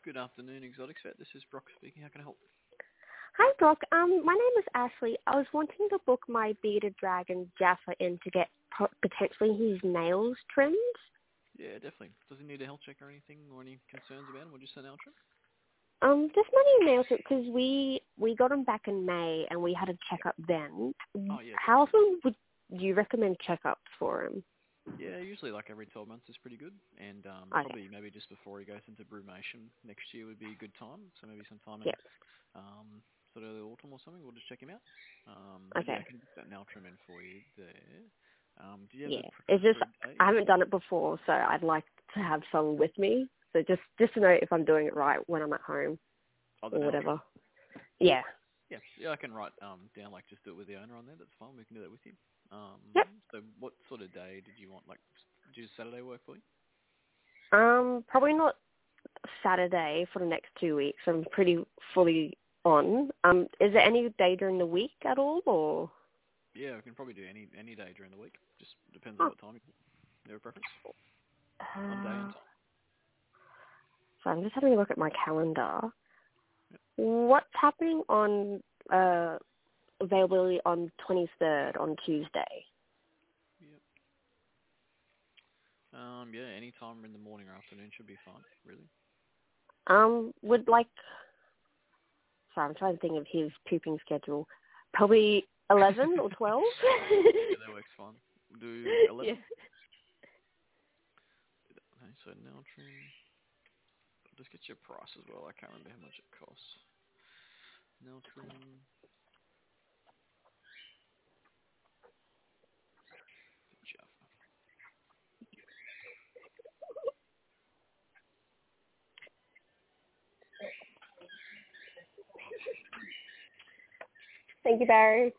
Good afternoon, Exotics Vet. This is Brock speaking. How can I help? Hi, Brock. My name is Ashley. I was wanting to book my bearded dragon Jaffa in to get potentially his nails trimmed. Yeah, definitely. Does he need a health check or anything, or any concerns about him, or just an nail trim? Just my nails because we got him back in May and we had a checkup then. Oh, yeah. How often would you recommend checkups for him? Yeah, usually like every 12 months is pretty good, and Okay. probably maybe just before he goes into brumation next year would be a good time. So maybe sometime in Yep. sort of the autumn or something. We'll just check him out. But yeah, Okay. I can get that nail trim in for you there. Do you have Yeah. a It's preference just for a day? I haven't done it before, so I'd like to have someone with me. So just to know if I'm doing it right when I'm at home Oh, the or nail trim. whatever. Yeah. Yeah, I can write down like just do it with the owner on there. That's fine. We can do that with you. Yep. So what sort of day did you want? Like, does Saturday work for you? Probably not Saturday for the next 2 weeks. I'm pretty fully on. Is there any day during the week at all, or? Yeah, we can probably do any day during the week. Just depends on Oh, what time. You have a preference on day and uh, time. so I'm just having a look at my calendar. Yep. What's happening on availability on 23rd on Tuesday? Yep. Yeah, any time in the morning or afternoon should be fine. Really. Would like. Sorry, I'm trying to think of his pooping schedule. Probably 11 or 12. Yeah, that works fine. We'll do Yeah. 11. Okay, so nail trim. I'll just get your price as well. I can't remember how much it costs. Nail trim. Jaffa. Thank you, Barry.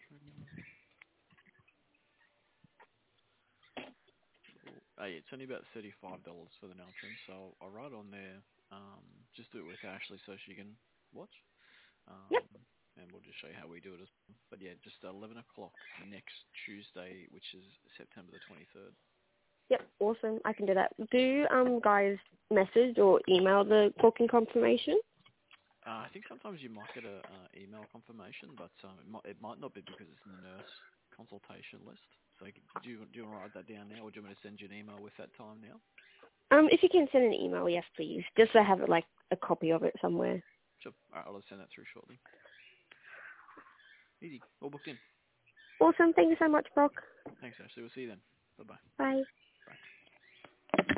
Yeah, it's only about $35 for the nail trim, so I'll write on there. Just do it with Ashley so she can watch. Yep. And we'll just show you how we do it as well. But yeah, just 11 o'clock next Tuesday, which is September the 23rd. Yep, awesome. I can do that. Do guys message or email the booking confirmation? I think sometimes you might get a email confirmation, but it might not be because it's in the nurse consultation list. So do you want to write that down now, or do you want me to send you an email with that time now? If you can send an email, yes, please. Just so I have like a copy of it somewhere. Sure. All right, I'll just send that through shortly. Easy. All booked in. Awesome. Thank you so much, Brock. Thanks, Ashley. We'll see you then. Bye-bye. Bye. Bye.